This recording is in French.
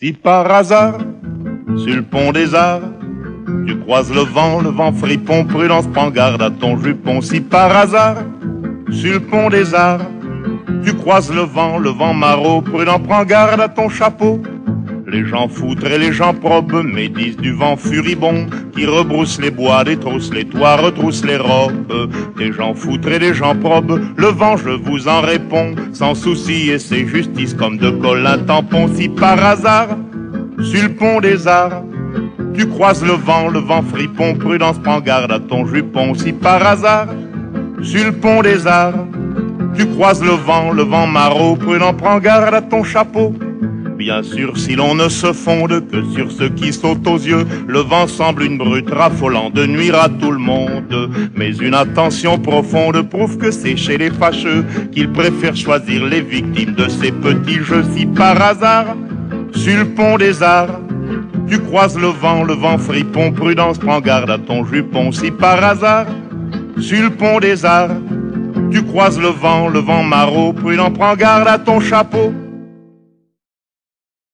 Si par hasard, sur le pont des Arts, tu croises le vent fripon, prudence, prends garde à ton jupon. Si par hasard, sur le pont des Arts, tu croises le vent maraud, prudent, prends garde à ton chapeau. Les gens foutres et les gens probes médisent du vent furibond qui rebrousse les bois, détrousse les toits, retrousse les robes. Des gens foutres et des gens probes, le vent je vous en réponds, sans souci et c'est justice comme de Colin tampon. Si par hasard, sur le pont des Arts, tu croises le vent fripon, prudence, prends garde à ton jupon. Si par hasard, sur le pont des Arts, tu croises le vent maraud, prudent, prends garde à ton chapeau. Bien sûr, si l'on ne se fonde que sur ce qui saute aux yeux, le vent semble une brute raffolante de nuire à tout le monde. Mais une attention profonde prouve que c'est chez les fâcheux qu'ils préfèrent choisir les victimes de ces petits jeux. Si par hasard, sur le pont des Arts, tu croises le vent fripon, prudence, prends garde à ton jupon. Si par hasard, sur le pont des Arts, tu croises le vent maraud, prudent, prends garde à ton chapeau.